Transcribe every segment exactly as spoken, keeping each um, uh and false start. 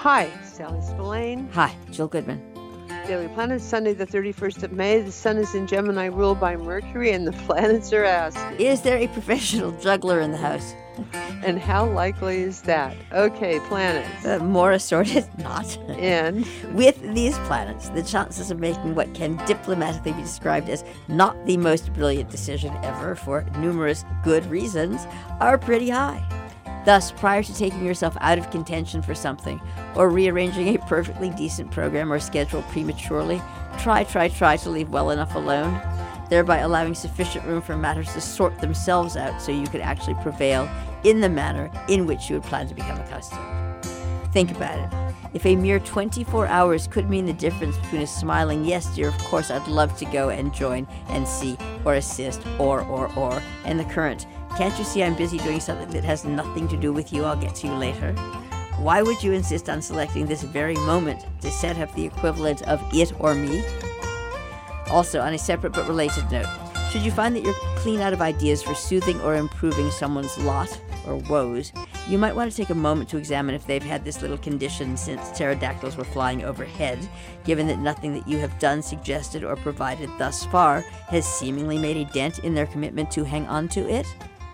Hi, Sally Spillane. Hi, Jill Goodman. Daily Planet, Sunday the thirty-first of May. The sun is in Gemini, ruled by Mercury, and the planets are asking, is there a professional juggler in the house? And how likely is that? Okay, planets. Uh, more assorted, not. And with these planets, the chances of making what can diplomatically be described as not the most brilliant decision ever for numerous good reasons are pretty high. Thus, prior to taking yourself out of contention for something or rearranging a perfectly decent program or schedule prematurely, try, try, try to leave well enough alone, thereby allowing sufficient room for matters to sort themselves out so you could actually prevail in the manner in which you would plan to become accustomed. Think about it. If a mere twenty-four hours could mean the difference between a smiling, yes, dear, of course, I'd love to go and join and see or assist or, or, or, and the current, can't you see I'm busy doing something that has nothing to do with you, I'll get to you later? Why would you insist on selecting this very moment to set up the equivalent of it or me? Also, on a separate but related note, should you find that you're clean out of ideas for soothing or improving someone's lot or woes, you might want to take a moment to examine if they've had this little condition since pterodactyls were flying overhead, given that nothing that you have done, suggested, or provided thus far has seemingly made a dent in their commitment to hang on to it.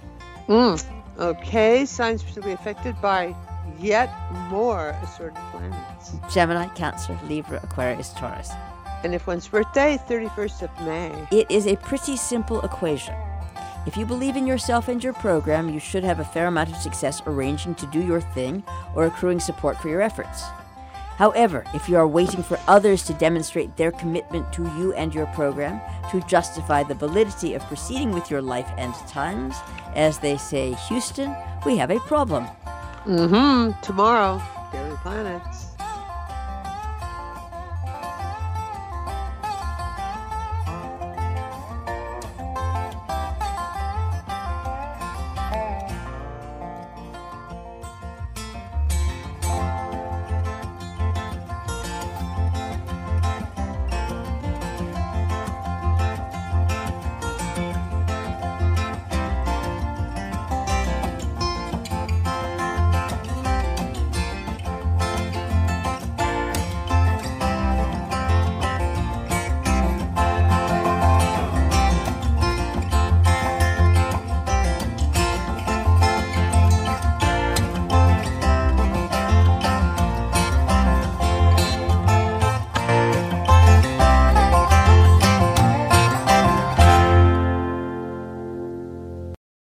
Mm. Okay, signs particularly affected by yet more assorted planets. Gemini, Cancer, Libra, Aquarius, Taurus. And if one's birthday, thirty-first of May. It is a pretty simple equation. If you believe in yourself and your program, you should have a fair amount of success arranging to do your thing or accruing support for your efforts. However, if you are waiting for others to demonstrate their commitment to you and your program to justify the validity of proceeding with your life and times, as they say, Houston, we have a problem. Mm-hmm. Tomorrow, Daily Planets.